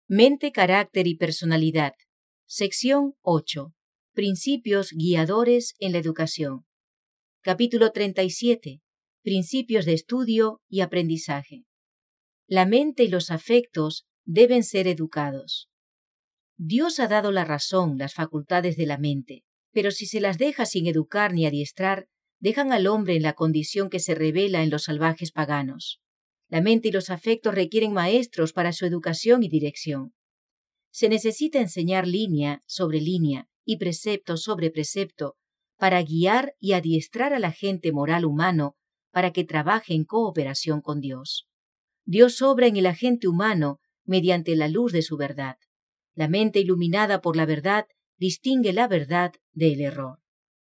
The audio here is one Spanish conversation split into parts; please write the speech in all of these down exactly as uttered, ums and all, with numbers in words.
Mente, carácter y personalidad. Sección ocho. Principios guiadores en la educación. Capítulo treinta y siete. Principios de estudio y aprendizaje. La mente y los afectos deben ser educados. Dios ha dado la razón, las facultades de la mente, pero si se las deja sin educar ni adiestrar, dejan al hombre en la condición que se revela en los salvajes paganos. La mente y los afectos requieren maestros para su educación y dirección. Se necesita enseñar línea sobre línea y precepto sobre precepto para guiar y adiestrar a la gente moral humano para que trabaje en cooperación con Dios. Dios obra en el agente humano mediante la luz de su verdad. La mente iluminada por la verdad distingue la verdad del error.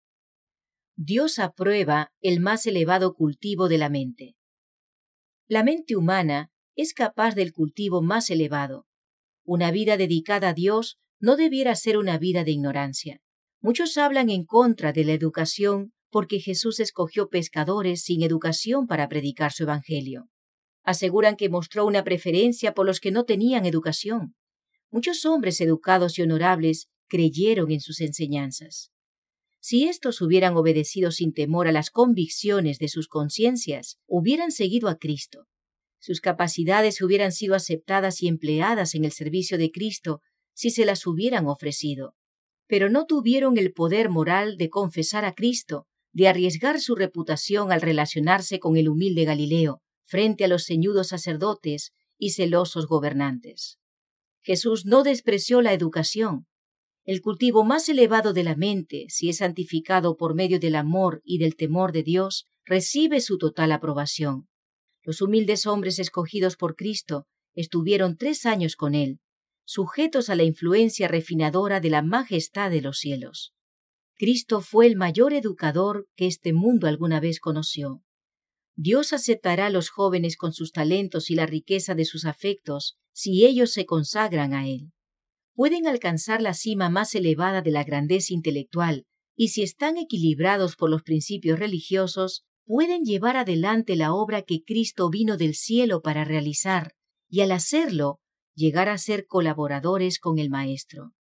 Dios aprueba el más elevado cultivo de la mente. La mente humana es capaz del cultivo más elevado. Una vida dedicada a Dios no debiera ser una vida de ignorancia. Muchos hablan en contra de la educación porque Jesús escogió pescadores sin educación para predicar su evangelio. Aseguran que mostró una preferencia por los que no tenían educación. Muchos hombres educados y honorables creyeron en sus enseñanzas. Si estos hubieran obedecido sin temor a las convicciones de sus conciencias, hubieran seguido a Cristo. Sus capacidades hubieran sido aceptadas y empleadas en el servicio de Cristo si se las hubieran ofrecido. Pero no tuvieron el poder moral de confesar a Cristo, de arriesgar su reputación al relacionarse con el humilde Galileo, frente a los ceñudos sacerdotes y celosos gobernantes. Jesús no despreció la educación. El cultivo más elevado de la mente, si es santificado por medio del amor y del temor de Dios, recibe su total aprobación. Los humildes hombres escogidos por Cristo estuvieron tres años con Él, sujetos a la influencia refinadora de la majestad de los cielos. Cristo fue el mayor educador que este mundo alguna vez conoció. Dios aceptará a los jóvenes con sus talentos y la riqueza de sus afectos si ellos se consagran a Él. Pueden alcanzar la cima más elevada de la grandeza intelectual y si están equilibrados por los principios religiosos, pueden llevar adelante la obra que Cristo vino del cielo para realizar y al hacerlo, llegar a ser colaboradores con el Maestro.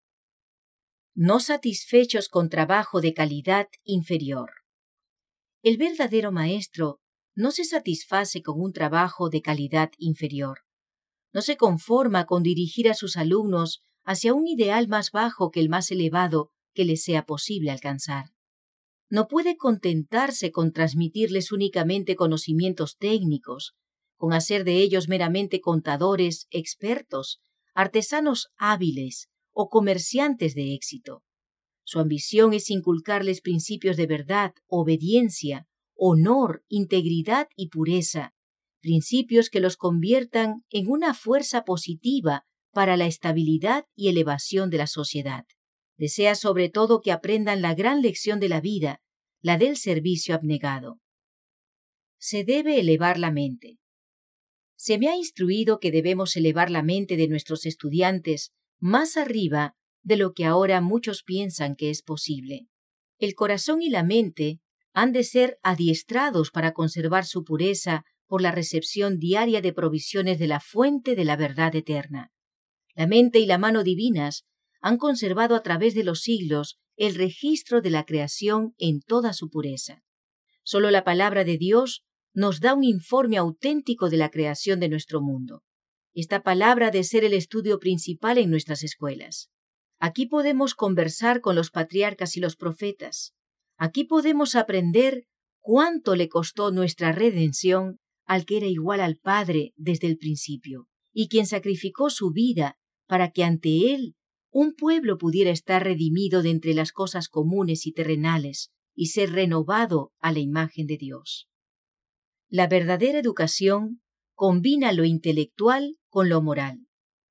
No satisfechos con trabajo de calidad inferior. El verdadero Maestro no se satisface con un trabajo de calidad inferior. No se conforma con dirigir a sus alumnos hacia un ideal más bajo que el más elevado que les sea posible alcanzar. No puede contentarse con transmitirles únicamente conocimientos técnicos, con hacer de ellos meramente contadores expertos, artesanos hábiles o comerciantes de éxito. Su ambición es inculcarles principios de verdad, obediencia, honor, integridad y pureza, principios que los conviertan en una fuerza positiva para la estabilidad y elevación de la sociedad. Desea sobre todo que aprendan la gran lección de la vida, la del servicio abnegado. Se debe elevar la mente. Se me ha instruido que debemos elevar la mente de nuestros estudiantes más arriba de lo que ahora muchos piensan que es posible. El corazón y la mente han de ser adiestrados para conservar su pureza por la recepción diaria de provisiones de la fuente de la verdad eterna. La mente y la mano divinas han conservado a través de los siglos el registro de la creación en toda su pureza. Solo la palabra de Dios nos da un informe auténtico de la creación de nuestro mundo. Esta palabra ha de ser el estudio principal en nuestras escuelas. Aquí podemos conversar con los patriarcas y los profetas. Aquí podemos aprender cuánto le costó nuestra redención al que era igual al Padre desde el principio, y quien sacrificó su vida para que ante Él un pueblo pudiera estar redimido de entre las cosas comunes y terrenales y ser renovado a la imagen de Dios. La verdadera educación combina lo intelectual con lo moral.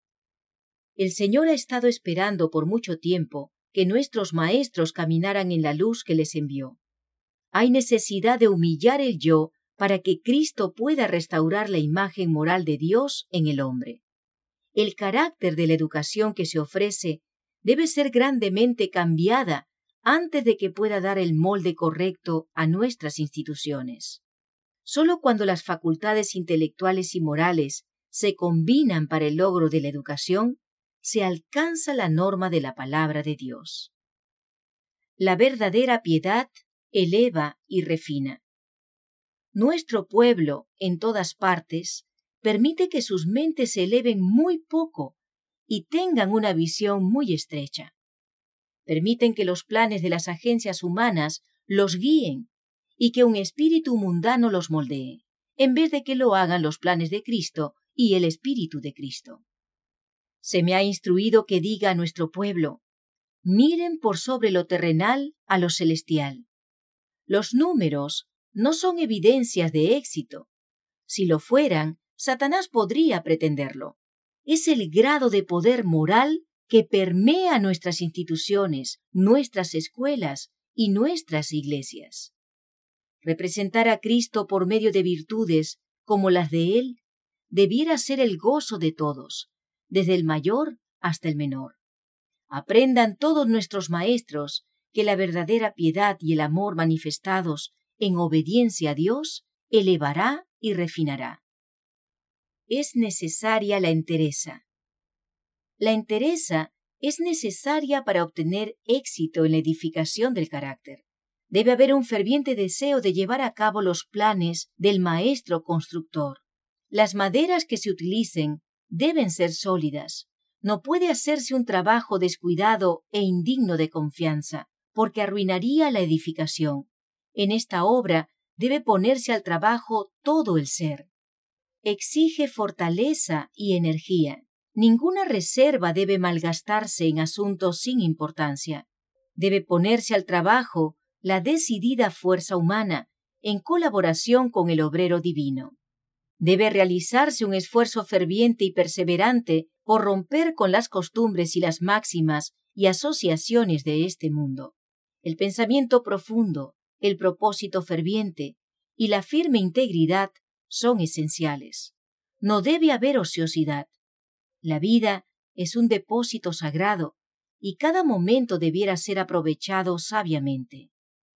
El Señor ha estado esperando por mucho tiempo que nuestros maestros caminaran en la luz que les envió. Hay necesidad de humillar el yo para que Cristo pueda restaurar la imagen moral de Dios en el hombre. El carácter de la educación que se ofrece debe ser grandemente cambiada antes de que pueda dar el molde correcto a nuestras instituciones. Solo cuando las facultades intelectuales y morales se combinan para el logro de la educación, se alcanza la norma de la palabra de Dios. La verdadera piedad eleva y refina. Nuestro pueblo, en todas partes, permite que sus mentes se eleven muy poco y tengan una visión muy estrecha. Permiten que los planes de las agencias humanas los guíen y que un espíritu mundano los moldee, en vez de que lo hagan los planes de Cristo y el Espíritu de Cristo. Se me ha instruido que diga a nuestro pueblo: miren por sobre lo terrenal a lo celestial. Los números no son evidencias de éxito. Si lo fueran, Satanás podría pretenderlo. Es el grado de poder moral que permea nuestras instituciones, nuestras escuelas y nuestras iglesias. Representar a Cristo por medio de virtudes como las de Él debiera ser el gozo de todos, desde el mayor hasta el menor. Aprendan todos nuestros maestros que la verdadera piedad y el amor manifestados en obediencia a Dios elevará y refinará. Es necesaria la entereza. La entereza es necesaria para obtener éxito en la edificación del carácter. Debe haber un ferviente deseo de llevar a cabo los planes del maestro constructor. Las maderas que se utilicen deben ser sólidas. No puede hacerse un trabajo descuidado e indigno de confianza, porque arruinaría la edificación. En esta obra debe ponerse al trabajo todo el ser. Exige fortaleza y energía. Ninguna reserva debe malgastarse en asuntos sin importancia. Debe ponerse al trabajo la decidida fuerza humana en colaboración con el obrero divino. Debe realizarse un esfuerzo ferviente y perseverante por romper con las costumbres y las máximas y asociaciones de este mundo. El pensamiento profundo, el propósito ferviente y la firme integridad son esenciales. No debe haber ociosidad. La vida es un depósito sagrado y cada momento debiera ser aprovechado sabiamente.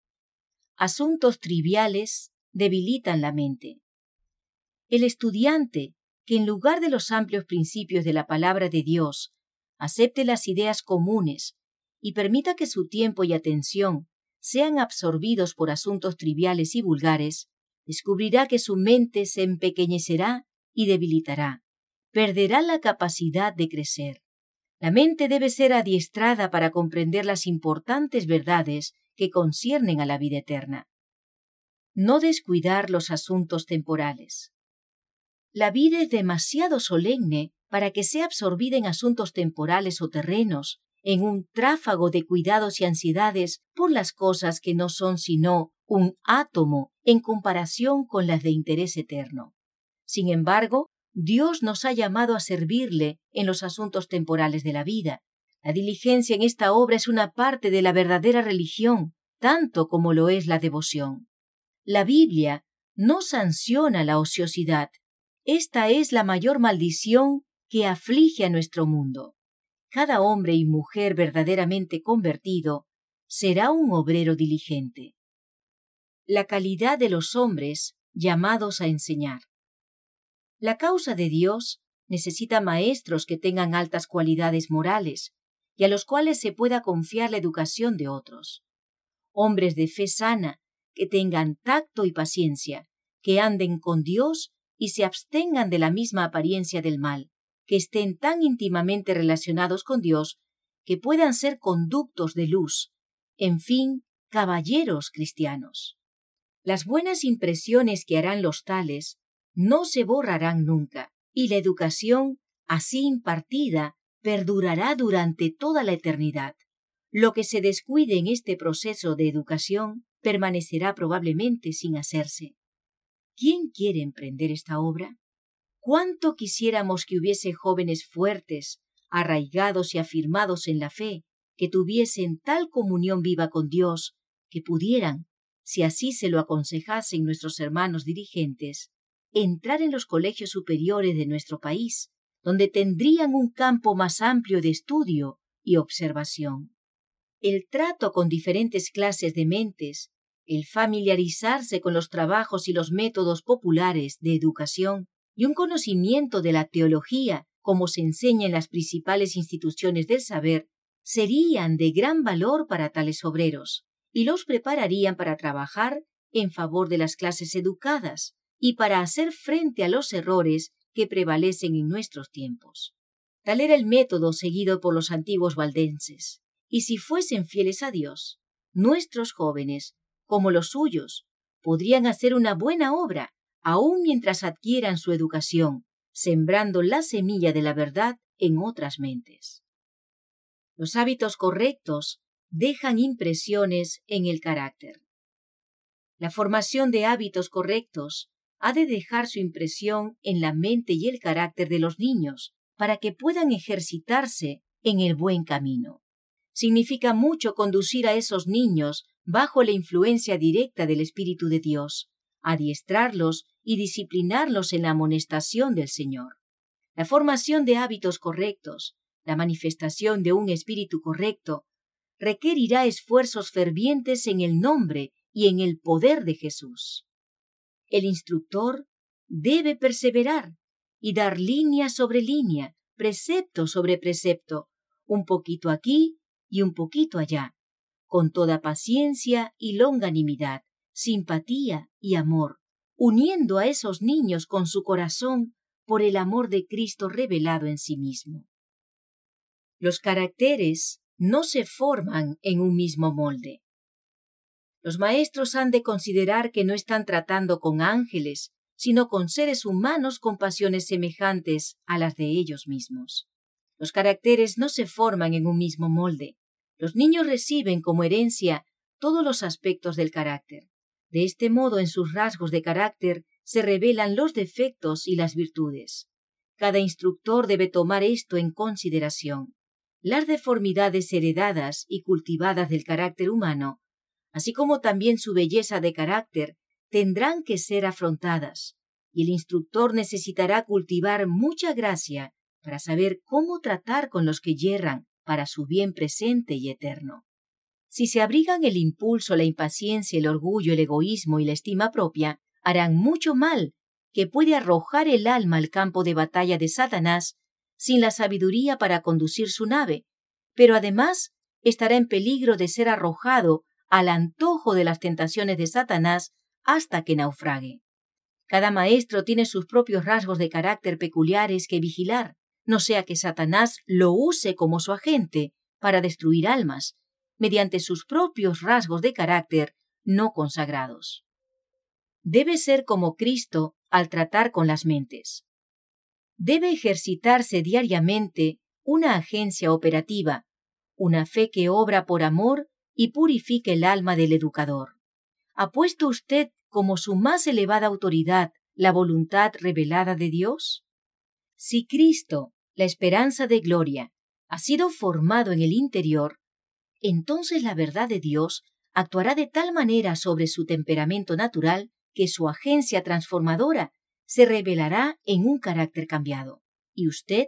Asuntos triviales debilitan la mente. El estudiante que en lugar de los amplios principios de la palabra de Dios acepte las ideas comunes y permita que su tiempo y atención sean absorbidos por asuntos triviales y vulgares, descubrirá que su mente se empequeñecerá y debilitará. Perderá la capacidad de crecer. La mente debe ser adiestrada para comprender las importantes verdades que conciernen a la vida eterna. No descuidar los asuntos temporales. La vida es demasiado solemne para que sea absorbida en asuntos temporales o terrenos, en un tráfago de cuidados y ansiedades por las cosas que no son sino un átomo en comparación con las de interés eterno. Sin embargo, Dios nos ha llamado a servirle en los asuntos temporales de la vida. La diligencia en esta obra es una parte de la verdadera religión, tanto como lo es la devoción. La Biblia no sanciona la ociosidad. Esta es la mayor maldición que aflige a nuestro mundo. Cada hombre y mujer verdaderamente convertido será un obrero diligente. La calidad de los hombres llamados a enseñar. La causa de Dios necesita maestros que tengan altas cualidades morales y a los cuales se pueda confiar la educación de otros. Hombres de fe sana, que tengan tacto y paciencia, que anden con Dios y se abstengan de la misma apariencia del mal, que estén tan íntimamente relacionados con Dios que puedan ser conductos de luz, en fin, caballeros cristianos. Las buenas impresiones que harán los tales no se borrarán nunca, y la educación, así impartida, perdurará durante toda la eternidad. Lo que se descuide en este proceso de educación permanecerá probablemente sin hacerse. ¿Quién quiere emprender esta obra? ¿Cuánto quisiéramos que hubiese jóvenes fuertes, arraigados y afirmados en la fe, que tuviesen tal comunión viva con Dios, que pudieran, si así se lo aconsejasen nuestros hermanos dirigentes, entrar en los colegios superiores de nuestro país, donde tendrían un campo más amplio de estudio y observación? El trato con diferentes clases de mentes, el familiarizarse con los trabajos y los métodos populares de educación y un conocimiento de la teología como se enseña en las principales instituciones del saber, serían de gran valor para tales obreros y los prepararían para trabajar en favor de las clases educadas y para hacer frente a los errores que prevalecen en nuestros tiempos. Tal era el método seguido por los antiguos valdenses, y si fuesen fieles a Dios, nuestros jóvenes, como los suyos, podrían hacer una buena obra, aún mientras adquieran su educación, sembrando la semilla de la verdad en otras mentes. Los hábitos correctos dejan impresiones en el carácter. La formación de hábitos correctos ha de dejar su impresión en la mente y el carácter de los niños para que puedan ejercitarse en el buen camino. Significa mucho conducir a esos niños bajo la influencia directa del Espíritu de Dios, adiestrarlos y disciplinarlos en la amonestación del Señor. La formación de hábitos correctos, la manifestación de un espíritu correcto, requerirá esfuerzos fervientes en el nombre y en el poder de Jesús. El instructor debe perseverar y dar línea sobre línea, precepto sobre precepto, un poquito aquí y un poquito allá, con toda paciencia y longanimidad, simpatía y amor, uniendo a esos niños con su corazón por el amor de Cristo revelado en sí mismo. Los caracteres no se forman en un mismo molde. Los maestros han de considerar que no están tratando con ángeles, sino con seres humanos con pasiones semejantes a las de ellos mismos. Los caracteres no se forman en un mismo molde. Los niños reciben como herencia todos los aspectos del carácter. De este modo, en sus rasgos de carácter se revelan los defectos y las virtudes. Cada instructor debe tomar esto en consideración. Las deformidades heredadas y cultivadas del carácter humano, así como también su belleza de carácter, tendrán que ser afrontadas, y el instructor necesitará cultivar mucha gracia para saber cómo tratar con los que yerran para su bien presente y eterno. Si se abrigan el impulso, la impaciencia, el orgullo, el egoísmo y la estima propia, harán mucho mal que puede arrojar el alma al campo de batalla de Satanás sin la sabiduría para conducir su nave, pero además estará en peligro de ser arrojado al antojo de las tentaciones de Satanás hasta que naufrague. Cada maestro tiene sus propios rasgos de carácter peculiares que vigilar, no sea que Satanás lo use como su agente para destruir almas, mediante sus propios rasgos de carácter no consagrados. Debe ser como Cristo al tratar con las mentes. Debe ejercitarse diariamente una agencia operativa, una fe que obra por amor y purifica el alma del educador. ¿Ha puesto usted como su más elevada autoridad la voluntad revelada de Dios? Si Cristo, la esperanza de gloria, ha sido formado en el interior, entonces la verdad de Dios actuará de tal manera sobre su temperamento natural que su agencia transformadora se revelará en un carácter cambiado, y usted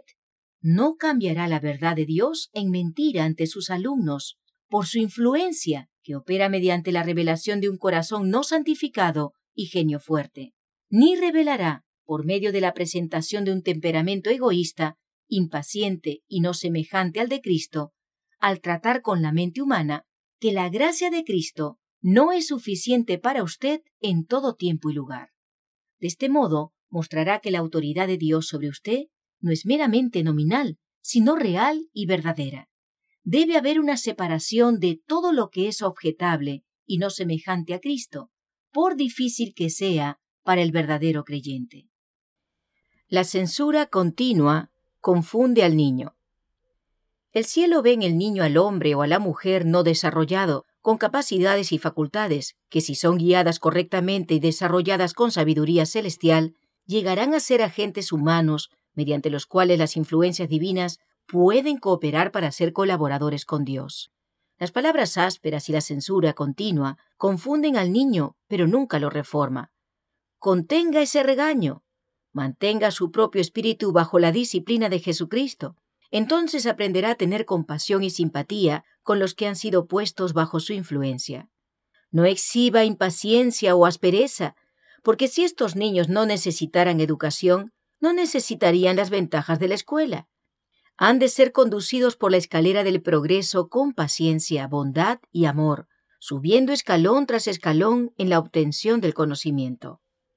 no cambiará la verdad de Dios en mentira ante sus alumnos por su influencia que opera mediante la revelación de un corazón no santificado y genio fuerte, ni revelará por medio de la presentación de un temperamento egoísta, impaciente y no semejante al de Cristo, al tratar con la mente humana, que la gracia de Cristo no es suficiente para usted en todo tiempo y lugar. De este modo, mostrará que la autoridad de Dios sobre usted no es meramente nominal, sino real y verdadera. Debe haber una separación de todo lo que es objetable y no semejante a Cristo, por difícil que sea para el verdadero creyente. La censura continua confunde al niño. El cielo ve en el niño al hombre o a la mujer no desarrollado, con capacidades y facultades, que si son guiadas correctamente y desarrolladas con sabiduría celestial, llegarán a ser agentes humanos mediante los cuales las influencias divinas pueden cooperar para ser colaboradores con Dios. Las palabras ásperas y la censura continua confunden al niño, pero nunca lo reforma. Contenga ese regaño. Mantenga su propio espíritu bajo la disciplina de Jesucristo. Entonces aprenderá a tener compasión y simpatía con los que han sido puestos bajo su influencia. No exhiba impaciencia o aspereza, porque si estos niños no necesitaran educación, no necesitarían las ventajas de la escuela. Han de ser conducidos por la escalera del progreso con paciencia, bondad y amor, subiendo escalón tras escalón en la obtención del conocimiento.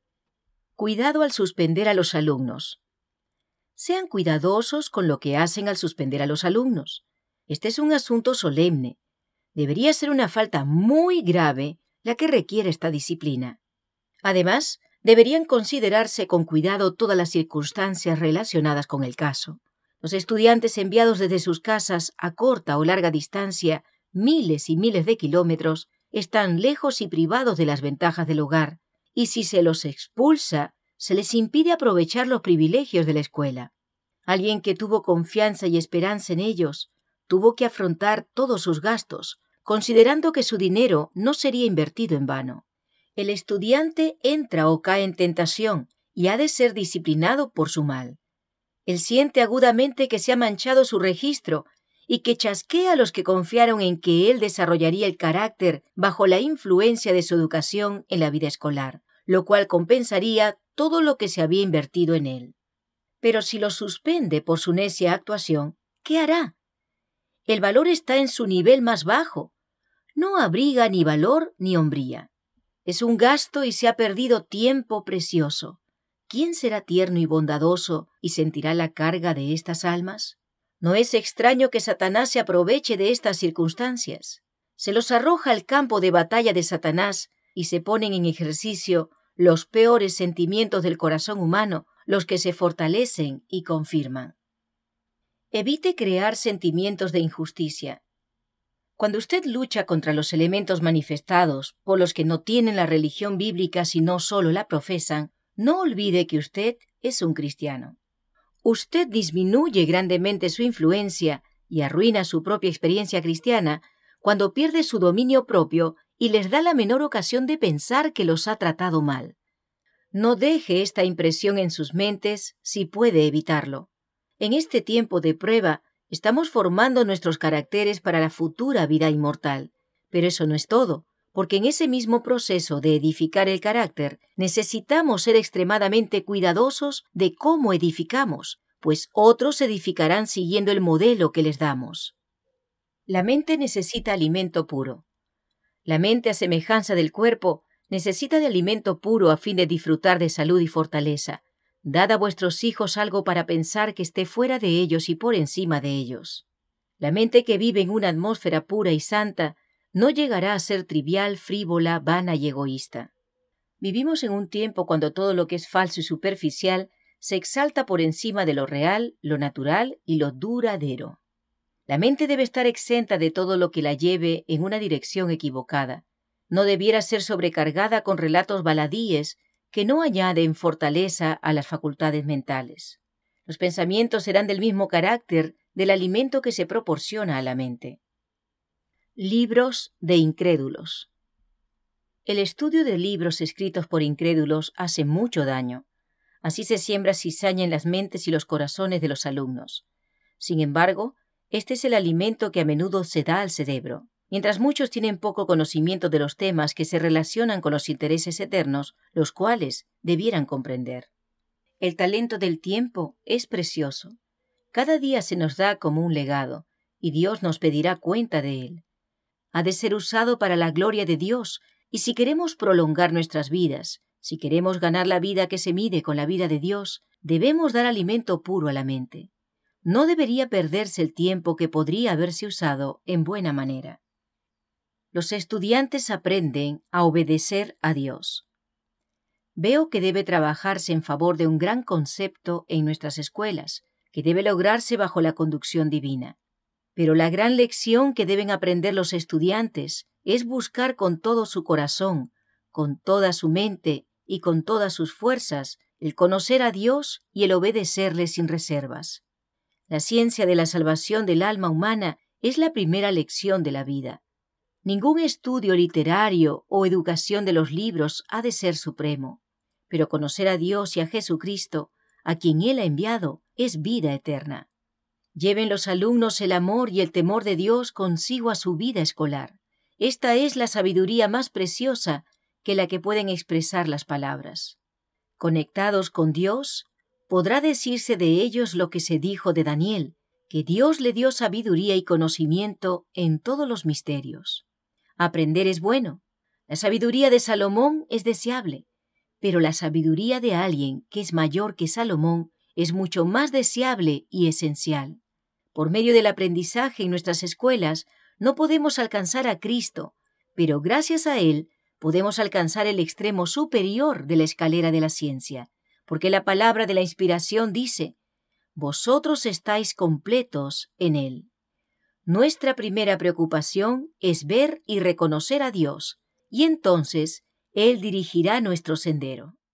Cuidado al suspender a los alumnos. Sean cuidadosos con lo que hacen al suspender a los alumnos. Este es un asunto solemne. Debería ser una falta muy grave la que requiere esta disciplina. Además, deberían considerarse con cuidado todas las circunstancias relacionadas con el caso. Los estudiantes enviados desde sus casas a corta o larga distancia, miles y miles de kilómetros, están lejos y privados de las ventajas del hogar, y si se los expulsa, se les impide aprovechar los privilegios de la escuela. Alguien que tuvo confianza y esperanza en ellos, tuvo que afrontar todos sus gastos, considerando que su dinero no sería invertido en vano. El estudiante entra o cae en tentación y ha de ser disciplinado por su mal. Él siente agudamente que se ha manchado su registro y que chasquea a los que confiaron en que él desarrollaría el carácter bajo la influencia de su educación en la vida escolar, lo cual compensaría todo lo que se había invertido en él. Pero si lo suspende por su necia actuación, ¿qué hará? El valor está en su nivel más bajo. No abriga ni valor ni hombría. Es un gasto y se ha perdido tiempo precioso. ¿Quién será tierno y bondadoso y sentirá la carga de estas almas? No es extraño que Satanás se aproveche de estas circunstancias. Se los arroja al campo de batalla de Satanás y se ponen en ejercicio los peores sentimientos del corazón humano, los que se fortalecen y confirman. Evite crear sentimientos de injusticia. Cuando usted lucha contra los elementos manifestados por los que no tienen la religión bíblica sino solo la profesan, no olvide que usted es un cristiano. Usted disminuye grandemente su influencia y arruina su propia experiencia cristiana cuando pierde su dominio propio y les da la menor ocasión de pensar que los ha tratado mal. No deje esta impresión en sus mentes si puede evitarlo. En este tiempo de prueba, estamos formando nuestros caracteres para la futura vida inmortal. Pero eso no es todo, porque en ese mismo proceso de edificar el carácter, necesitamos ser extremadamente cuidadosos de cómo edificamos, pues otros edificarán siguiendo el modelo que les damos. La mente necesita alimento puro. La mente, a semejanza del cuerpo, necesita de alimento puro a fin de disfrutar de salud y fortaleza. Dad a vuestros hijos algo para pensar que esté fuera de ellos y por encima de ellos. La mente que vive en una atmósfera pura y santa no llegará a ser trivial, frívola, vana y egoísta. Vivimos en un tiempo cuando todo lo que es falso y superficial se exalta por encima de lo real, lo natural y lo duradero. La mente debe estar exenta de todo lo que la lleve en una dirección equivocada. No debiera ser sobrecargada con relatos baladíes que no añaden fortaleza a las facultades mentales. Los pensamientos serán del mismo carácter del alimento que se proporciona a la mente. Libros de incrédulos. El estudio de libros escritos por incrédulos hace mucho daño. Así se siembra cizaña en las mentes y los corazones de los alumnos. Sin embargo, este es el alimento que a menudo se da al cerebro. Mientras muchos tienen poco conocimiento de los temas que se relacionan con los intereses eternos, los cuales debieran comprender. El talento del tiempo es precioso. Cada día se nos da como un legado, y Dios nos pedirá cuenta de él. Ha de ser usado para la gloria de Dios, y si queremos prolongar nuestras vidas, si queremos ganar la vida que se mide con la vida de Dios, debemos dar alimento puro a la mente. No debería perderse el tiempo que podría haberse usado en buena manera. Los estudiantes aprenden a obedecer a Dios. Veo que debe trabajarse en favor de un gran concepto en nuestras escuelas, que debe lograrse bajo la conducción divina. Pero la gran lección que deben aprender los estudiantes es buscar con todo su corazón, con toda su mente y con todas sus fuerzas el conocer a Dios y el obedecerle sin reservas. La ciencia de la salvación del alma humana es la primera lección de la vida. Ningún estudio literario o educación de los libros ha de ser supremo, pero conocer a Dios y a Jesucristo, a quien Él ha enviado, es vida eterna. Lleven los alumnos el amor y el temor de Dios consigo a su vida escolar. Esta es la sabiduría más preciosa que la que pueden expresar las palabras. Conectados con Dios, podrá decirse de ellos lo que se dijo de Daniel, que Dios le dio sabiduría y conocimiento en todos los misterios. Aprender es bueno. La sabiduría de Salomón es deseable, pero la sabiduría de alguien que es mayor que Salomón es mucho más deseable y esencial. Por medio del aprendizaje en nuestras escuelas no podemos alcanzar a Cristo, pero gracias a Él podemos alcanzar el extremo superior de la escalera de la ciencia, porque la palabra de la inspiración dice: vosotros estáis completos en Él. Nuestra primera preocupación es ver y reconocer a Dios, y entonces Él dirigirá nuestro sendero.